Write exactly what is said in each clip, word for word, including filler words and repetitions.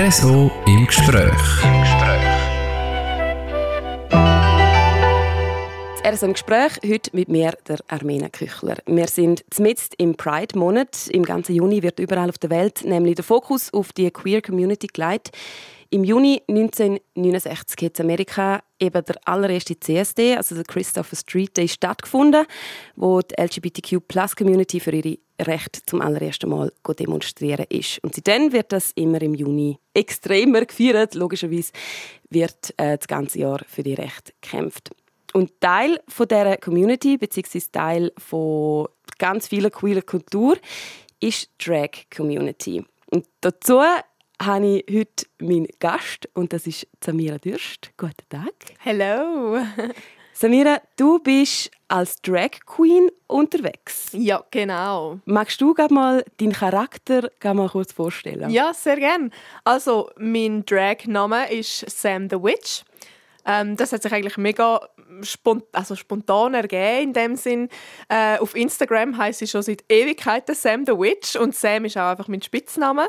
R S O im Gespräch. Im Gespräch. R S O im Gespräch, heute mit mir, der Armena Küchler. Wir sind mitten im Pride-Monat. Im ganzen Juni wird überall auf der Welt nämlich der Fokus auf die Queer-Community gelegt. Im Juni neunzehnhundertneunundsechzig hat in Amerika eben der allererste C S D, also der Christopher Street Day, stattgefunden, wo die L G B T Q Plus Community für ihre Rechte zum allerersten Mal demonstrieren ist. Und seitdem wird das immer im Juni extremer gefeiert. Logischerweise wird äh, das ganze Jahr für die Rechte gekämpft. Und Teil von dieser Community, beziehungsweise Teil von ganz vielen queerer Kultur, ist die Drag-Community. Und dazu habe ich heute meinen Gast, und das ist Samira Dürst. Guten Tag. Hello. Samira, du bist als Drag Queen unterwegs. Ja, genau. Magst du gerade mal deinen Charakter mal kurz vorstellen? Ja, sehr gerne. Also, mein Drag-Name ist Sam the Witch. Ähm, das hat sich eigentlich mega spont- also spontan ergeben in dem Sinn. Äh, auf Instagram heisst sie schon seit Ewigkeiten Sam the Witch und Sam ist auch einfach mein Spitzname.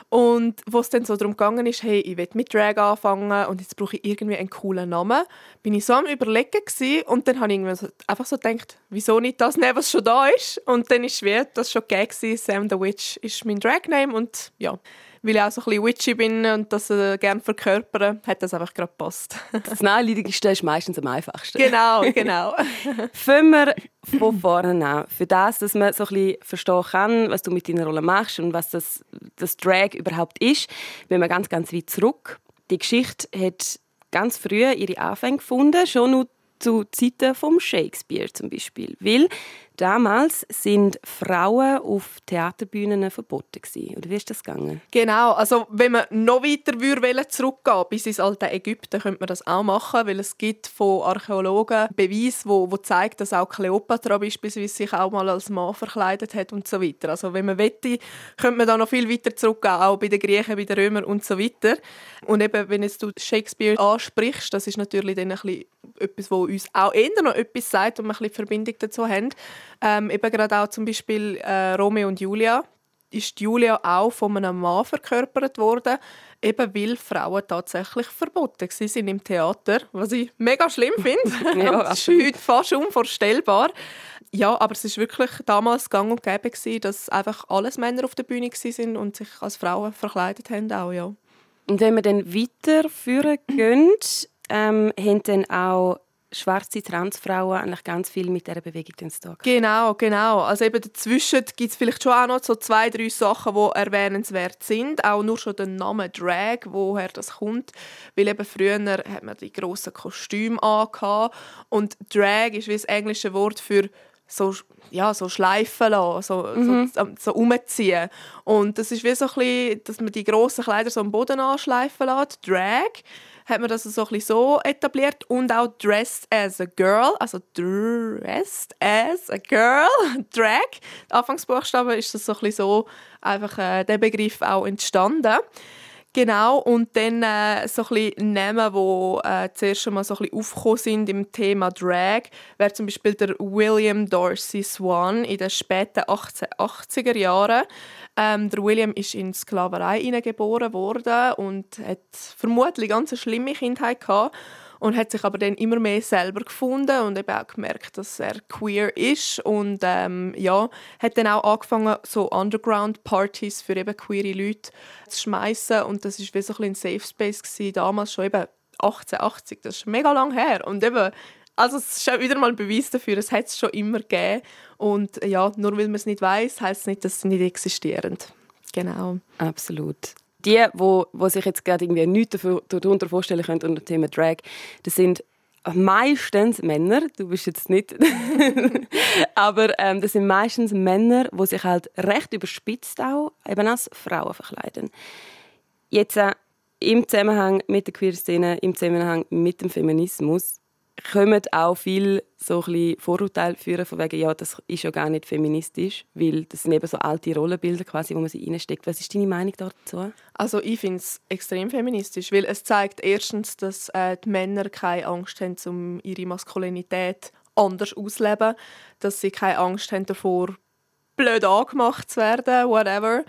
Und wo es dann so darum gegangen ist, hey, ich will mit Drag anfangen und jetzt brauche ich irgendwie einen coolen Namen, bin ich so am Überlegen gewesen, und dann habe ich irgendwie so, einfach so gedacht, wieso nicht das nehmen, was schon da ist? Und dann ist wie das schon gegeben gewesen. Sam the Witch ist mein Dragname und ja, weil ich auch so ein bisschen witchy bin und das äh, gerne verkörpere, hat das einfach gerade gepasst. Das Naheliegendste ist meistens am einfachsten. Genau, genau. Fangen wir von vorne an. Für das, dass man so ein bisschen verstehen kann, was du mit deiner Rolle machst und was das, das Drag überhaupt ist, gehen wir ganz, ganz weit zurück. Die Geschichte hat ganz früh ihre Anfänge gefunden, schon noch zu Zeiten von Shakespeare zum Beispiel. Weil damals sind Frauen auf Theaterbühnen verboten gewesen. Oder wie ist das gegangen? Genau, also wenn man noch weiter würde zurückgehen bis ins alte Ägypten, könnte man das auch machen, weil es gibt von Archäologen Beweise, wo, wo zeigt, dass auch Kleopatra beispielsweise sich auch mal als Mann verkleidet hat und so weiter. Also wenn man wette, könnte man da noch viel weiter zurückgehen, auch bei den Griechen, bei den Römern und so weiter. Und eben, wenn jetzt du Shakespeare ansprichst, das ist natürlich dann ein bisschen etwas, wo uns auch eher noch etwas sagt und wir ein bisschen Verbindung dazu haben. Ähm, eben gerade auch zum Beispiel äh, Romeo und Julia ist Julia auch von einem Mann verkörpert worden, eben weil Frauen tatsächlich verboten waren im Theater, was ich mega schlimm finde. Ja, das ist heute fast unvorstellbar. Ja, aber es war wirklich damals gang und gäbe, dass einfach alles Männer auf der Bühne waren und sich als Frauen verkleidet haben. Auch, ja. Und wenn wir dann weiterführen gehen, ähm, haben dann auch schwarze Transfrauen eigentlich ganz viel mit dieser Bewegung zu tun. Genau, genau. Also eben dazwischen gibt es vielleicht schon auch noch so zwei, drei Sachen, die erwähnenswert sind. Auch nur schon der Name Drag, woher das kommt. Weil eben früher hat man die grossen Kostüme angehabt. Und Drag ist wie das englische Wort für so, ja, so schleifen lassen, so, mhm. so, so umziehen. Und das ist wie so ein bisschen, dass man die grossen Kleider so am Boden anschleifen lässt. Drag hat man das so ein bisschen so etabliert. Und auch Dressed as a Girl, also Dressed as a Girl, Drag. Anfangsbuchstaben ist das so ein bisschen so einfach äh, der Begriff auch entstanden. Genau, und dann äh, so ein bisschen Namen, die äh, zuerst einmal so ein bisschen aufgekommen sind im Thema Drag, wäre zum Beispiel der William Dorsey Swan in den späten achtzehnhundertachtziger Jahren. Ähm, der William ist in Sklaverei hineingeboren worden und hat vermutlich ganz eine schlimme Kindheit gehabt. Und hat sich aber dann immer mehr selber gefunden und eben auch gemerkt, dass er queer ist. Und ähm, ja, hat dann auch angefangen, so Underground-Partys für eben queere Leute zu schmeißen. Und das war wie so ein Safe Space gewesen, damals schon eben achtzehnhundertachtzig. Das ist mega lang her. Und eben, also es ist auch wieder mal ein Beweis dafür, es hat es schon immer gegeben. Und ja, nur weil man es nicht weiss, heisst es nicht, dass es nicht existierend. Genau. Absolut. Die, wo, wo sich jetzt gerade irgendwie nichts darunter vorstellen können unter dem Thema Drag, das sind meistens Männer. Du bist jetzt nicht. Aber ähm, das sind meistens Männer, die sich halt recht überspitzt auch eben als Frauen verkleiden. Jetzt äh, im Zusammenhang mit der Queer-Szene, im Zusammenhang mit dem Feminismus, kommen auch viele so ein bisschen Vorurteile führen, von wegen, ja, das ist ja gar nicht feministisch, weil das sind eben so alte Rollenbilder, quasi, wo man sie reinsteckt. Was ist deine Meinung dazu? Also ich finde es extrem feministisch, weil es zeigt erstens, dass äh, die Männer keine Angst haben, um ihre Maskulinität anders auszuleben, dass sie keine Angst haben davor, blöd angemacht zu werden, whatever.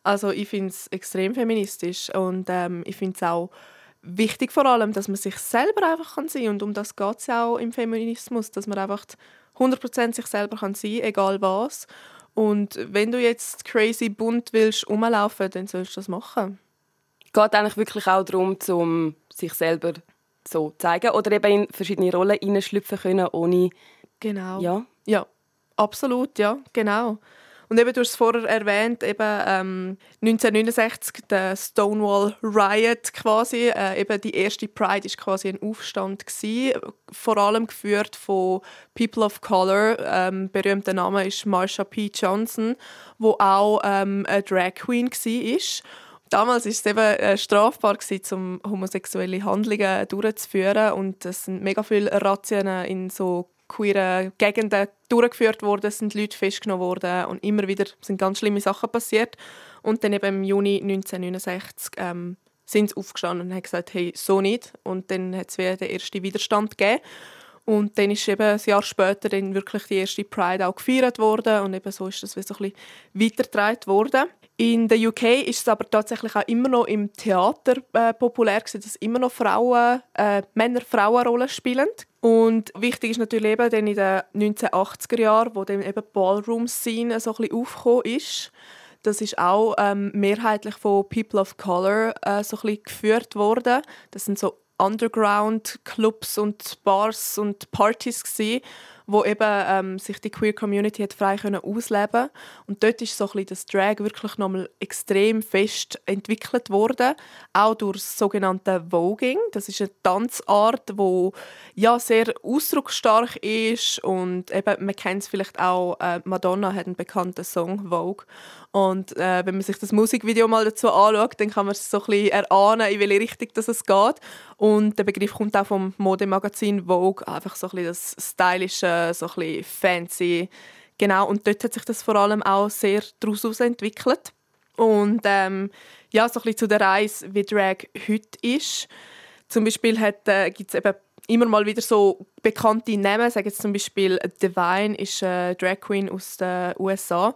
Also ich finde es extrem feministisch und ähm, ich finde es auch wichtig vor allem, dass man sich selber einfach kann sein kann. Und um das geht es ja auch im Feminismus, dass man einfach hundert Prozent sich selber kann sein kann, egal was. Und wenn du jetzt crazy bunt willst rumlaufen, dann sollst du das machen. Geht eigentlich wirklich auch darum, um sich selber so zu zeigen oder eben in verschiedene Rollen hineinschlüpfen können, ohne... Genau. Ja? Ja, absolut, ja, genau. Und eben, du hast es vorher erwähnt, eben ähm, neunzehnhundertneunundsechzig, der Stonewall Riot quasi. Äh, eben die erste Pride war quasi ein Aufstand gewesen, vor allem geführt von People of Color. Ähm, berühmter Name ist Marsha P. Johnson, wo auch ähm, eine Drag Queen war. Damals war es eben äh, strafbar, um homosexuelle Handlungen durchzuführen. Und es sind mega viele Razzien in so queeren Gegenden durchgeführt worden, es sind Leute festgenommen worden und immer wieder sind ganz schlimme Sachen passiert. Und dann eben im Juni neunzehnhundertneunundsechzig ähm, sind sie aufgestanden und haben gesagt, hey, so nicht. Und dann hat es wieder den ersten Widerstand gegeben. Und dann ist eben ein Jahr später dann wirklich die erste Pride auch gefeiert worden und eben so ist das wie so ein bisschen weitergetragen worden. In der U K ist es aber tatsächlich auch immer noch im Theater äh, populär gewesen, dass immer noch Frauen, äh, Männer-Frauen-Rollen spielen. Und wichtig ist natürlich eben dann in den neunzehnhundertachtziger Jahren, wo dann eben Ballroom-Scene so ein bisschen aufgekommen ist. Das ist auch ähm, mehrheitlich von People of Color äh, so ein bisschen geführt worden. Das sind so Underground-Clubs und Bars und Partys gewesen, wo eben ähm, sich die Queer Community hat frei können ausleben. Und dort ist so ein bisschen das Drag wirklich nochmal extrem fest entwickelt worden, auch durch das sogenannte Voguing. Das ist eine Tanzart, die ja sehr ausdrucksstark ist und eben, man kennt es vielleicht auch, äh, Madonna hat einen bekannten Song, Vogue. Und äh, wenn man sich das Musikvideo mal dazu anschaut, dann kann man es so ein bisschen erahnen, in welche Richtung das es geht. Und der Begriff kommt auch vom Modemagazin Vogue, einfach so ein bisschen das Stylische, so ein bisschen fancy. Genau, und dort hat sich das vor allem auch sehr daraus entwickelt. Und ähm, ja, so ein bisschen zu der Reise, wie Drag heute ist. Zum Beispiel äh, gibt es eben immer mal wieder so bekannte Namen. Sagen jetzt zum Beispiel Divine ist eine Drag Queen aus den U S A,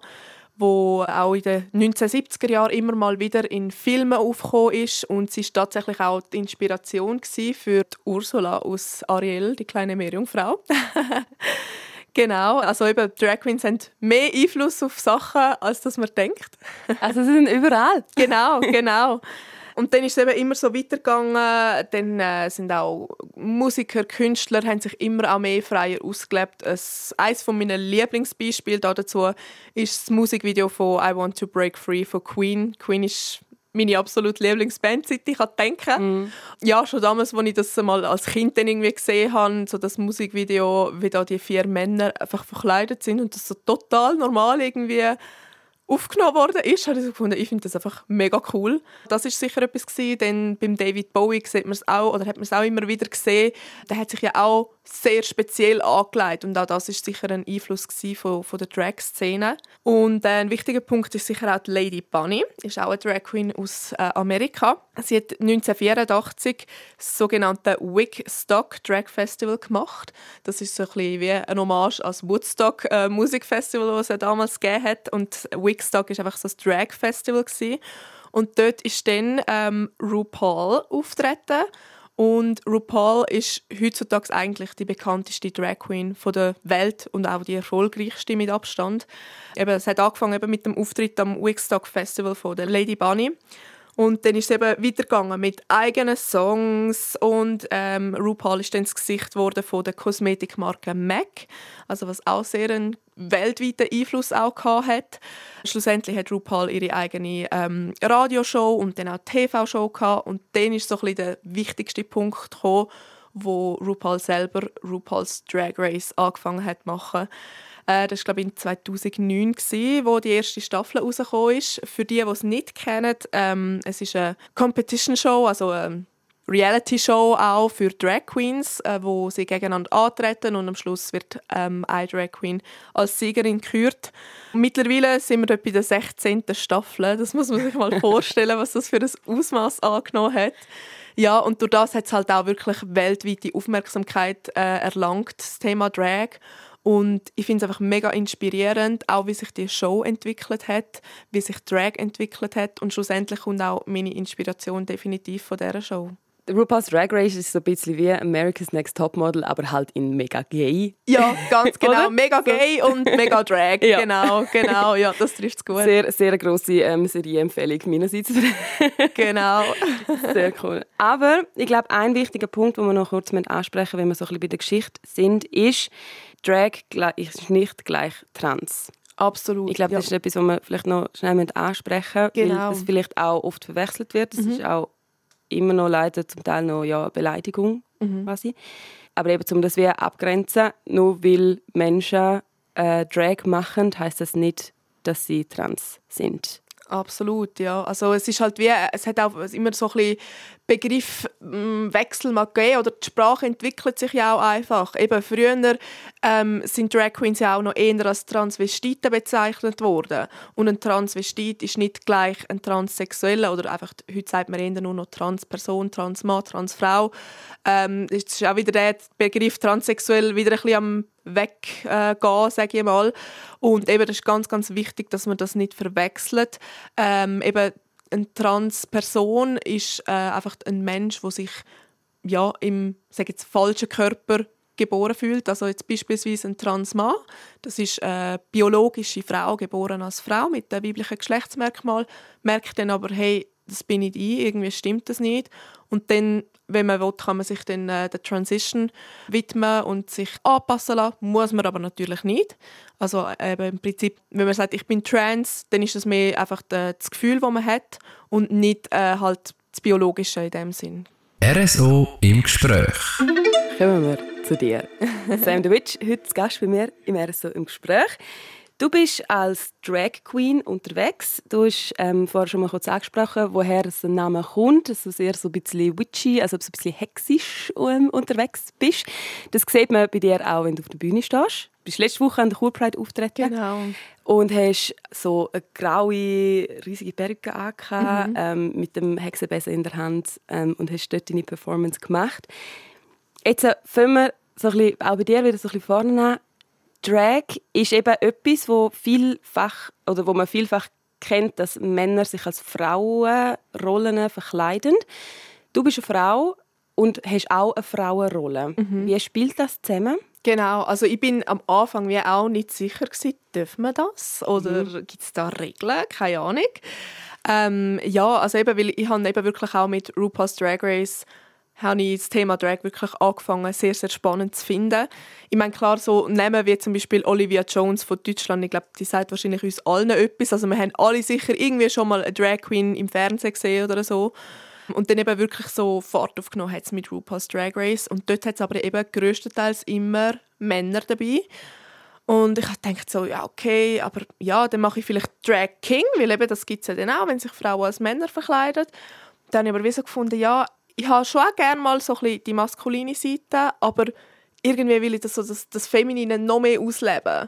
wo auch in den neunzehnhundertsiebziger Jahren immer mal wieder in Filmen aufgekommen ist. Und sie war tatsächlich auch die Inspiration für die Ursula aus Ariel, die kleine Meerjungfrau. Genau, also eben Drag Queens haben mehr Einfluss auf Sachen, als dass man denkt. Also sie sind überall. Genau, genau. Und dann ist es eben immer so weitergegangen. Dann äh, sind auch Musiker, Künstler haben sich immer auch mehr freier ausgelebt. Eines meiner Lieblingsbeispiele dazu ist das Musikvideo von «I Want to Break Free» von Queen. Queen ist meine absolute Lieblingsband, seit ich denken kann. Mm. Ja, schon damals, als ich das mal als Kind dann irgendwie gesehen habe, so das Musikvideo, wie da die vier Männer einfach verkleidet sind und das so total normal irgendwie aufgenommen worden ist, habe ich so gefunden, ich finde das einfach mega cool. Das war sicher etwas gewesen, denn beim David Bowie sieht man es auch, oder hat man es auch immer wieder gesehen. Der hat sich ja auch sehr speziell angelegt und auch das war sicher ein Einfluss von, von der Drag-Szene. Und äh, ein wichtiger Punkt ist sicher auch die Lady Bunny, ist auch eine Drag Queen aus äh, Amerika. Sie hat neunzehnhundertvierundachtzig das sogenannte Wigstock Drag Festival gemacht. Das ist so ein bisschen wie ein Hommage als Woodstock äh, Musikfestival, das es damals gegeben hat. Und Wigstock war einfach so ein Drag Festival gewesen. Und dort ist dann ähm, RuPaul auftreten. Und RuPaul ist heutzutage eigentlich die bekannteste Drag Queen der Welt und auch die erfolgreichste mit Abstand. Eben, es hat angefangen eben mit dem Auftritt am Wigstock Festival von der Lady Bunny. Und dann ist es eben weitergegangen mit eigenen Songs und ähm, RuPaul ist dann das Gesicht geworden von der Kosmetikmarke M A C, also was auch sehr einen weltweiten Einfluss auch hat. Schlussendlich hat RuPaul ihre eigene ähm, Radioshow und dann auch T V-Show gehabt. Und dann ist so ein bisschen der wichtigste Punkt gekommen, wo RuPaul selber RuPaul's Drag Race angefangen hat zu machen. Das war, glaube ich, in zweitausendneun, wo die erste Staffel rausgekommen ist. Für die, die es nicht kennen, ähm, es ist eine Competition-Show, also eine Reality-Show auch für Drag Queens, äh, wo sie gegeneinander antreten und am Schluss wird ähm, eine Drag Queen als Siegerin gekürt. Mittlerweile sind wir dort bei der sechzehnten Staffel. Das muss man sich mal vorstellen, was das für ein Ausmaß angenommen hat. Ja, und durch das hat es halt auch wirklich weltweite Aufmerksamkeit äh, erlangt, das Thema Drag. Und ich finde es einfach mega inspirierend, auch wie sich die Show entwickelt hat, wie sich Drag entwickelt hat und schlussendlich kommt auch meine Inspiration definitiv von dieser Show. RuPaul's Drag Race ist so ein bisschen wie America's Next Topmodel, aber halt in mega gay. Ja, ganz genau. Mega gay und mega Drag. Ja. Genau, genau. Ja, das trifft es gut. Sehr, sehr grosse ähm, Serie-Empfehlung meinerseits. Genau. Sehr cool. Aber ich glaube, ein wichtiger Punkt, den wir noch kurz ansprechen müssen, wenn wir so ein bisschen bei der Geschichte sind, ist, Drag ist nicht gleich trans. Absolut. Ich glaube, das ja. ist etwas, was wir vielleicht noch schnell ansprechen müssen, genau. weil das vielleicht auch oft verwechselt wird. Das mhm. ist auch immer noch leider zum Teil noch ja, Beleidigung mhm. quasi. Aber eben, um das wir abgrenzen, nur weil Menschen äh, Drag machen, heisst das nicht, dass sie trans sind. Absolut, ja. Also es ist halt wie, es hat auch immer so ein bisschen Begriffwechsel mal gegeben, oder die Sprache entwickelt sich ja auch einfach. Eben früher ähm, sind Drag Queens ja auch noch eher als Transvestiten bezeichnet worden. Und ein Transvestit ist nicht gleich ein Transsexueller, oder einfach, heute sagt man eher nur noch Transperson, Transmann, Transfrau. Ähm, es ist auch wieder der Begriff transsexuell wieder ein bisschen am weggehen, äh, sage ich mal. Und eben, das ist ganz, ganz wichtig, dass man das nicht verwechselt. Ähm, eben, eine Transperson ist äh, einfach ein Mensch, der sich ja, im sage jetzt, falschen Körper geboren fühlt. Also jetzt beispielsweise ein Transmann. Das ist eine biologische Frau, geboren als Frau mit einem weiblichen Geschlechtsmerkmal. Merkt dann aber, hey, das bin nicht ich, irgendwie stimmt das nicht. Und dann, wenn man will, kann man sich dann äh, der Transition widmen und sich anpassen lassen. Muss man aber natürlich nicht. Also eben im Prinzip, wenn man sagt, ich bin trans, dann ist das mehr einfach das Gefühl, das man hat und nicht äh, halt das Biologische in dem Sinn. R S O im Gespräch. Kommen wir zu dir. Sam the Witch, heute zu Gast bei mir im R S O im Gespräch. Du bist als Drag Queen unterwegs. Du hast ähm, vorher schon mal kurz angesprochen, woher der Name kommt. Also sehr so ein bisschen witchy, also so ein bisschen hexisch ähm, unterwegs bist. Das sieht man bei dir auch, wenn du auf der Bühne stehst. Du bist letzte Woche an der Cool Pride auftreten. Genau. Und hast so eine graue, riesige Perücke angehabt, mhm. ähm, mit dem Hexenbesen in der Hand ähm, und hast dort deine Performance gemacht. Jetzt äh, fangen wir so ein bisschen, auch bei dir wieder so ein bisschen vorne an. Drag ist eben etwas, wo vielfach oder wo man vielfach kennt, dass Männer sich als Frauenrollen verkleiden. Du bist eine Frau und hast auch eine Frauenrolle. Mhm. Wie spielt das zusammen? Genau, also ich bin am Anfang wie auch nicht sicher gewesen, darf man das oder mhm. gibt es da Regeln? Keine Ahnung. Ähm, ja, also eben, weil ich habe eben wirklich auch mit RuPaul's Drag Race habe ich das Thema Drag wirklich angefangen, sehr, sehr spannend zu finden. Ich meine, klar, so Namen wie zum Beispiel Olivia Jones von Deutschland, ich glaube, die sagt wahrscheinlich uns allen etwas. Also wir haben alle sicher irgendwie schon mal eine Drag Queen im Fernsehen gesehen oder so. Und dann eben wirklich so Fahrt aufgenommen hat es mit RuPaul's Drag Race. Und dort hat es aber eben grösstenteils immer Männer dabei. Und ich dachte so, ja, okay, aber ja, dann mache ich vielleicht Drag King, weil eben das gibt es ja dann auch, wenn sich Frauen als Männer verkleiden. Dann habe ich aber wie so gefunden, ja, ich habe schon auch gerne mal so ein bisschen die maskuline Seite, aber irgendwie will ich das, so, das, das Feminine noch mehr ausleben.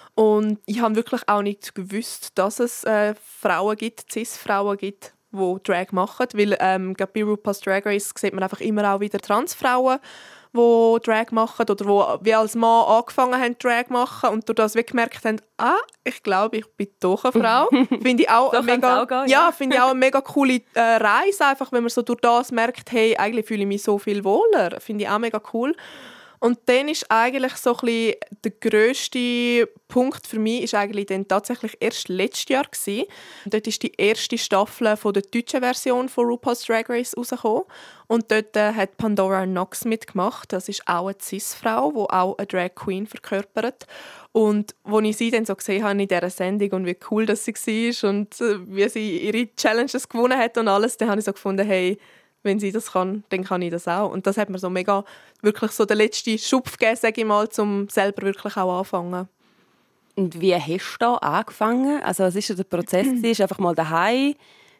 Und ich habe wirklich auch nicht gewusst, dass es äh, Frauen gibt, Cis-Frauen gibt, die Drag machen. Weil ähm, bei RuPaul's Drag Race sieht man einfach immer auch wieder Transfrauen, die Drag machen oder die wie als Mann angefangen haben, Drag zu machen und durch das wie gemerkt haben, ah, ich glaube, ich bin doch eine Frau. Finde ich auch, so eine mega, auch gehen, ja. Ja, finde ich auch eine mega coole äh, Reise, einfach, wenn man so durch das merkt, hey, eigentlich fühle ich mich so viel wohler. Finde ich auch mega cool. Und dann ist eigentlich so ein bisschen der grösste Punkt für mich ist eigentlich dann tatsächlich erst letztes Jahr gewesen. Dort ist die erste Staffel von der deutschen Version von RuPaul's Drag Race rausgekommen. Und dort äh, hat Pandora Knox mitgemacht. Das ist auch eine Cis-Frau, die auch eine Drag Queen verkörpert. Und als ich sie dann so gesehen habe in dieser Sendung und wie cool dass sie war und äh, wie sie ihre Challenges gewonnen hat und alles, dann habe ich so gefunden, hey, wenn sie das kann, dann kann ich das auch. Und das hat mir so mega wirklich so den letzten Schubf gegeben, sage ich mal, um selber wirklich auch anfangen. Und wie hast du da angefangen? Also was war der Prozess? Ist einfach mal daheim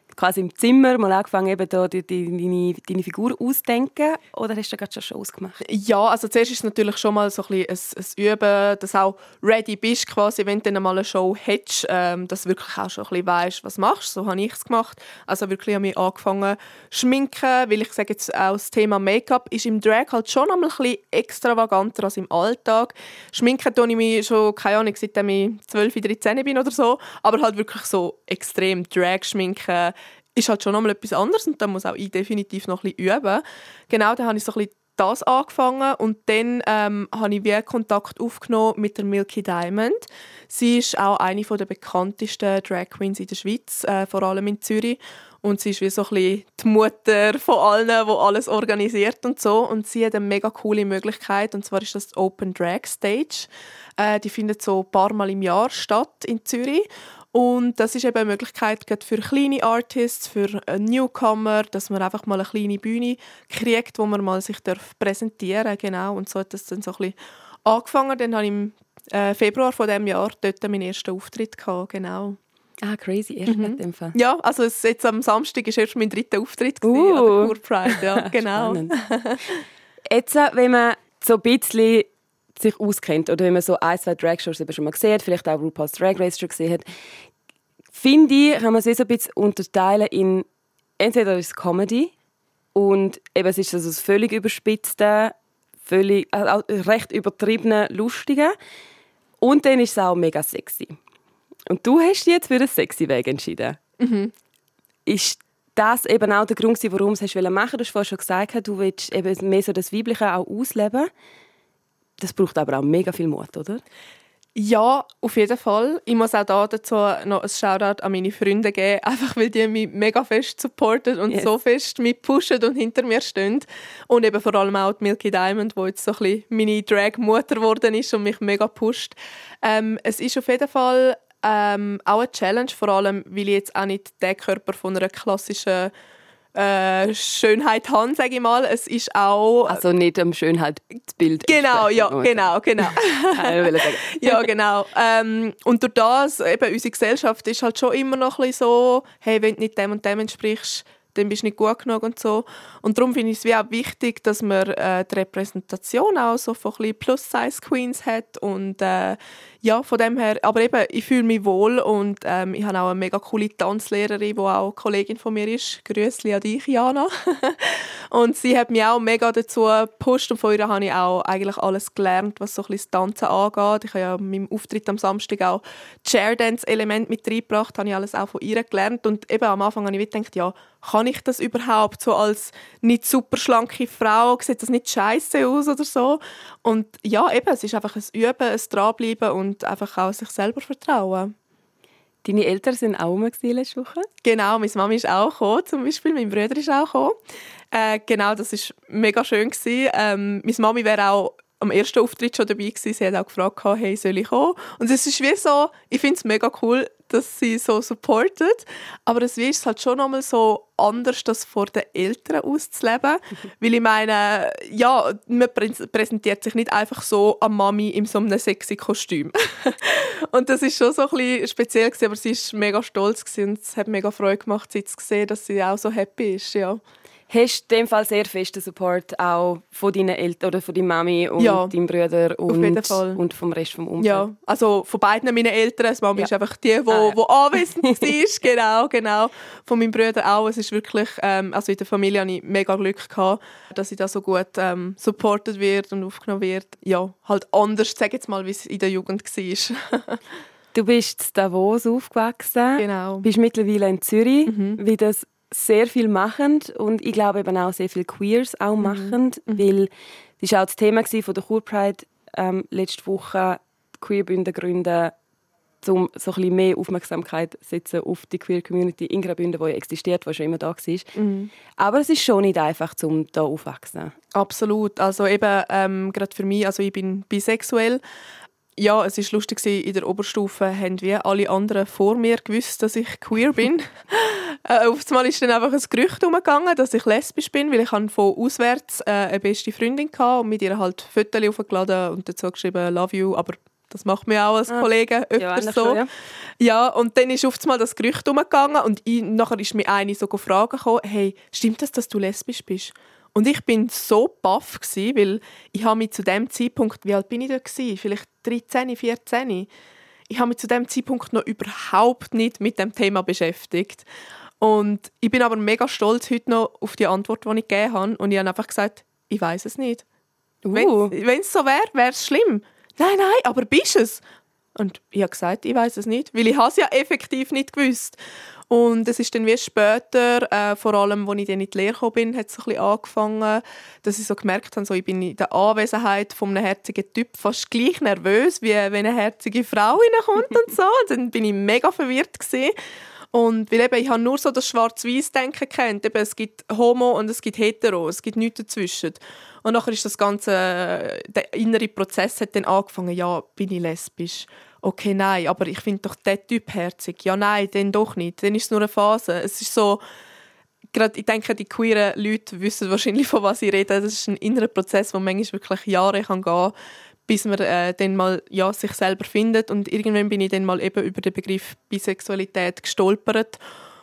quasi im Zimmer mal angefangen, eben da die, die, deine, deine Figur auszudenken? Oder hast du gerade schon Shows gemacht? Ja, also zuerst ist es natürlich schon mal so ein, bisschen ein, ein Üben, dass du auch ready bist, quasi, wenn du dann mal eine Show hättest, ähm, dass du wirklich auch schon ein bisschen weisst, was du machst. So habe ich es gemacht. Also wirklich habe ich angefangen zu schminken, weil ich sage jetzt auch, das Thema Make-up ist im Drag halt schon einmal ein bisschen extravaganter als im Alltag. Schminken tue ich mich schon, keine Ahnung, seitdem ich zwölf, dreizehn bin oder so, aber halt wirklich so extrem Drag-Schminken ist halt schon einmal etwas anderes und da muss auch ich definitiv noch ein bisschen üben. Genau, dann habe ich so ein bisschen das angefangen und dann ähm, habe ich wieder Kontakt aufgenommen mit der Milky Diamond. Sie ist auch eine der bekanntesten Drag Queens in der Schweiz, äh, vor allem in Zürich. Und sie ist wie so ein bisschen die Mutter von allen, die alles organisiert und so. Und sie hat eine mega coole Möglichkeit, und zwar ist das die Open Drag Stage. Äh, die findet so ein paar Mal im Jahr statt in Zürich. Und das ist eben eine Möglichkeit gerade für kleine Artists, für Newcomer, dass man einfach mal eine kleine Bühne kriegt, wo man mal sich präsentieren darf. Genau. Und so hat das dann so ein bisschen angefangen. Dann habe ich im äh, Februar von diesem Jahr dort meinen ersten Auftritt gehabt. Genau. Ah, crazy, erst mhm. in dem Fall. Ja, also jetzt am Samstag war erst mein dritter Auftritt uh. an der Court Pride. Ja, genau. Jetzt, wenn man so ein bisschen sich auskennt oder wenn man so ein, zwei Drag-Shows schon mal gesehen hat, vielleicht auch RuPaul's Drag Race schon gesehen hat, finde ich, kann man es so ein bisschen unterteilen in entweder ist es Comedy und eben es ist also das völlig überspitzte, völlig, also recht übertriebene, lustige und dann ist es auch mega sexy. Und du hast dich jetzt für den sexy Weg entschieden. Mhm. Ist das eben auch der Grund, warum du es machen wolltest? Du hast vorhin schon gesagt, du willst eben mehr so das Weibliche auch ausleben. Das braucht aber auch mega viel Mut, oder? Ja, auf jeden Fall. Ich muss auch da dazu noch ein Shoutout an meine Freunde geben, einfach weil die mich mega fest supporten und yes. so fest mich pushen und hinter mir stehen. Und eben vor allem auch die Milky Diamond, die jetzt so ein bisschen meine Drag-Mutter geworden ist und mich mega pusht. Ähm, es ist auf jeden Fall ähm, auch eine Challenge, vor allem, weil ich jetzt auch nicht den Körper von einer klassischen Äh, Schönheit haben, sage ich mal. Es ist auch... Also nicht am Schönheitsbild. Genau, ja, genau, genau. ja, genau. Ähm, und durch das, eben, unsere Gesellschaft ist halt schon immer noch ein bisschen so, hey, wenn du nicht dem und dem entsprichst, dann bist du nicht gut genug und so. Und darum finde ich es wie auch wichtig, dass man äh, die Repräsentation auch so von Plus-Size-Queens hat und äh, ja, von dem her, aber eben, ich fühle mich wohl und ähm, ich habe auch eine mega coole Tanzlehrerin, die auch Kollegin von mir ist. Grüßli an dich, Jana. Und sie hat mich auch mega dazu gepusht und von ihr habe ich auch eigentlich alles gelernt, was so ein bisschen das Tanzen angeht. Ich habe ja mit meinem Auftritt am Samstag auch Chair-Dance-Element mit reingebracht, habe ich alles auch von ihr gelernt und eben am Anfang habe ich gedacht, ja, kann ich das überhaupt so als nicht super schlanke Frau, sieht das nicht scheiße aus oder so? Und ja, eben, es ist einfach ein Üben, ein Dranbleiben und einfach auch sich selber vertrauen. Deine Eltern sind auch rum letzte Woche? Genau, meine Mami ist auch gekommen, zum Beispiel, mein Bruder ist auch gekommen. Äh, genau, das war mega schön. Ähm, meine Mami wäre auch am ersten Auftritt schon dabei gewesen. Sie hat auch gefragt, hey, soll ich kommen? Und es ist wie so, ich finde es mega cool, dass sie so supportet. Aber es ist halt schon nochmal so anders, das vor den Eltern auszuleben. Weil ich meine, ja, man präsentiert sich nicht einfach so an Mami in so einem sexy Kostüm. Und das ist schon so ein bisschen speziell gewesen, aber sie war mega stolz gewesen und es hat mega Freude gemacht, sie zu sehen, dass sie auch so happy ist, ja. Hast du in dem Fall sehr festen Support auch von deinen Eltern oder von deiner Mami und ja, deinem Bruder und, auf jeden Fall. und vom Rest vom Umfeld? Ja, also von beiden meinen Eltern. Die Mami ja. ist einfach die, die, ah, ja. die anwesend war. Genau, genau. Von meinem Bruder auch. Es ist wirklich, ähm, also in der Familie hatte ich mega Glück gehabt, dass ich da so gut ähm, supported wird und aufgenommen wird. Ja, halt anders, sag jetzt mal, wie es in der Jugend war. Du bist in Davos aufgewachsen. Genau. Bist mittlerweile in Zürich. Mhm. Wie das sehr viel machen und ich glaube eben auch sehr viele Queers auch machen, mhm. weil das war auch das Thema von der Court Pride ähm, letzte Woche, Queerbünden gründen, um so ein bisschen mehr Aufmerksamkeit zu setzen auf die Queer Community in Graubünden, die ja existiert, die schon immer da war. Mhm. Aber es ist schon nicht einfach, um da aufzuwachsen. Absolut. Also eben, ähm, gerade für mich, also ich bin bisexuell. Ja, es war lustig, in der Oberstufe haben wir alle anderen vor mir gewusst, dass ich queer bin. äh, auf einmal ist dann einfach ein Gerücht herumgegangen, dass ich lesbisch bin, weil ich von auswärts äh, eine beste Freundin hatte und mit ihr halt Fotos hochgeladen und dazu geschrieben «Love you», aber Das macht mir auch als ah. Kollege öfter ja, so. Schon, ja. ja, und dann ist oft mal das Gerücht umgegangen und ich, nachher ist mir eine so gefragt gekommen, hey, stimmt das, dass du lesbisch bist? Und ich bin so baff gsi, weil ich habe mich zu dem Zeitpunkt, wie alt bin ich da gsi? Vielleicht dreizehn, vierzehn. Ich habe mich zu dem Zeitpunkt noch überhaupt nicht mit dem Thema beschäftigt. Und ich bin aber mega stolz heute noch auf die Antwort, die ich gegeben habe. Und ich habe einfach gesagt, ich weiß es nicht. Uh. Wenn es so wäre, wäre es schlimm. Nein, nein, aber bist es? Und ich habe gesagt, ich weiß es nicht, weil ich es ja effektiv nicht gewusst. Und es ist dann wie später, äh, vor allem, als ich dann in die Lehre gekommen bin, hat es ein bisschen angefangen, dass ich so gemerkt habe, so, ich bin in der Anwesenheit von einem herzigen Typ fast gleich nervös, wie wenn eine herzige Frau reinkommt und so. Und dann bin ich mega verwirrt gewesen. Und weil eben, ich habe nur so das Schwarz-Weiß-Denken gekannt. Eben, es gibt Homo und es gibt Hetero, es gibt nichts dazwischen. Und nachher ist das ganze, der innere Prozess hat dann angefangen, ja, bin ich lesbisch? Okay, nein, aber ich finde doch den Typ herzig. Ja, nein, den doch nicht. Dann ist es nur eine Phase. Es ist so, gerade, ich denke, die queeren Leute wissen wahrscheinlich, von was ich rede. Das ist ein innerer Prozess, der manchmal wirklich Jahre kann gehen kann, bis man äh, dann mal ja, sich selber findet. Und irgendwann bin ich dann mal eben über den Begriff Bisexualität gestolpert.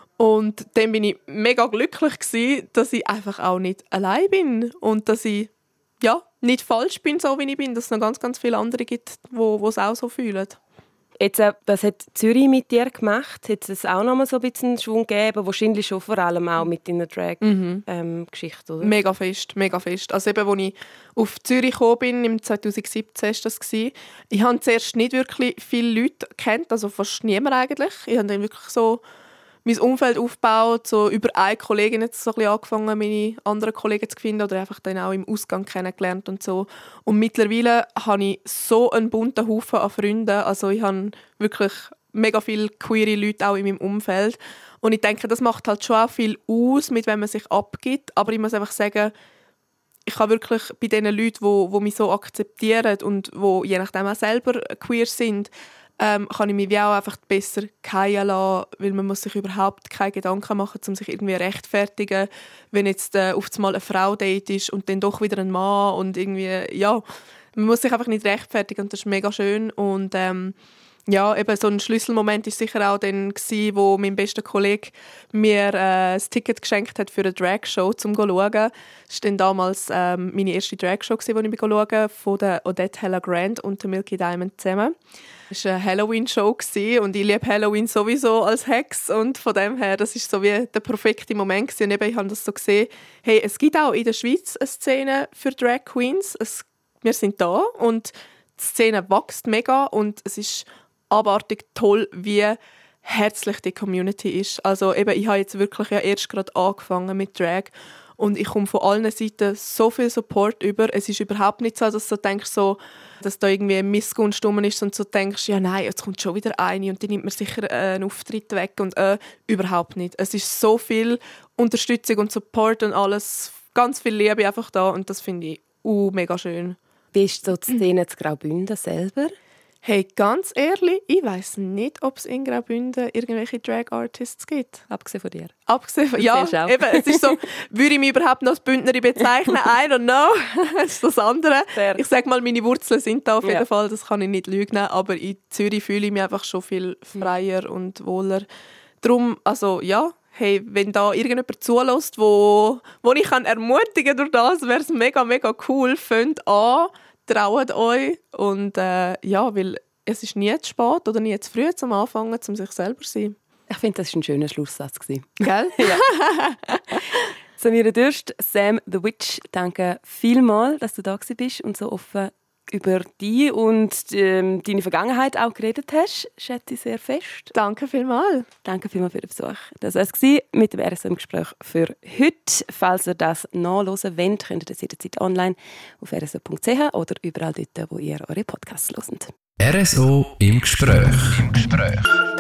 Und dann bin ich mega glücklich gewesen, dass ich einfach auch nicht allein bin und dass ich ja, nicht falsch bin, so wie ich bin, dass es noch ganz, ganz viele andere gibt, die es auch so fühlen. Jetzt, was hat Zürich mit dir gemacht? Hat es auch noch mal so ein bisschen einen Schwung gegeben? Wahrscheinlich schon vor allem auch mit deiner Drag-Geschichte, mhm. ähm, oder? Mega fest, mega fest. Also eben, als ich auf Zürich gekommen bin, im zwanzig siebzehn war das. Ich habe zuerst nicht wirklich viele Leute gekannt, also fast niemand eigentlich. Ich habe dann wirklich so mein Umfeld aufgebaut, so über eine Kollegin jetzt so ein bisschen angefangen, meine anderen Kollegen zu finden oder einfach dann auch im Ausgang kennengelernt und so. Und mittlerweile habe ich so einen bunten Haufen an Freunden, also ich habe wirklich mega viele queere Leute auch in meinem Umfeld. Und ich denke, das macht halt schon auch viel aus, mit wem man sich abgibt, aber ich muss einfach sagen, ich kann wirklich bei den Leuten, die, die mich so akzeptieren und die je nachdem auch selber queer sind, Ähm, kann ich mich wie auch einfach besser fallen lassen, weil man muss sich überhaupt keine Gedanken machen, um sich irgendwie rechtfertigen, wenn jetzt äh, auf einmal eine Frau date ist und dann doch wieder ein Mann und irgendwie, ja, man muss sich einfach nicht rechtfertigen und das ist mega schön und ähm, ja, eben so ein Schlüsselmoment war sicher auch dann gewesen, wo mein bester Kollege mir äh, das Ticket geschenkt hat für eine Dragshow, um zu schauen. Das war dann damals ähm, meine erste Dragshow, die ich schauen durfte, von der Odette Hella Grant und der Milky Diamond zusammen. Es war eine Halloween-Show und ich liebe Halloween sowieso als Hex und von dem her, das war so wie der perfekte Moment gewesen. Und eben, ich habe das so gesehen, hey, es gibt auch in der Schweiz eine Szene für Drag Queens. Es, wir sind da und die Szene wächst mega und es ist abartig toll, wie herzlich die Community ist. Also eben, ich habe jetzt wirklich ja erst gerade angefangen mit Drag und ich komme von allen Seiten so viel Support über. Es ist überhaupt nicht so, dass du denkst, so, dass da irgendwie eine Missgunst rum ist und so denkst, ja nein, jetzt kommt schon wieder eine und die nimmt mir sicher einen Auftritt weg und äh, überhaupt nicht. Es ist so viel Unterstützung und Support und alles, ganz viel Liebe einfach da und das finde ich uh, mega schön. Wie ist so die Szene zu Graubünden selber? Hey, ganz ehrlich, ich weiss nicht, ob es in Graubünden irgendwelche Drag-Artists gibt. Abgesehen von dir? Abgesehen von, ja, eben, es ist so, würde ich mich überhaupt noch als Bündnerin bezeichnen? I don't know. Das ist das andere. Fair. Ich sage mal, meine Wurzeln sind da auf jeden ja. Fall, das kann ich nicht lügen, aber in Zürich fühle ich mich einfach schon viel freier und wohler. Darum, also ja, hey, wenn da irgendjemand zulässt, wo, wo ich kann ermutigen durch das, wäre es mega, mega cool. Fängt an, traut euch und äh, ja, weil es ist nie zu spät oder nie zu früh zum Anfangen, um sich selber zu sein. Ich finde, das war ein schöner Schlusssatz. Gell? Ja. Samira Dürst, Sam the Witch, danke vielmals, dass du da bist und so offen über dich und ähm, deine Vergangenheit auch geredet hast. Schätze ich sehr fest. Danke vielmals. Danke vielmals für den Besuch. Das war es mit dem R S O-Gespräch für heute. Falls ihr das nachhören wollt, könnt ihr das jederzeit online auf r s o punkt c h oder überall dort, wo ihr eure Podcasts hört. R S O im Gespräch. Im Gespräch.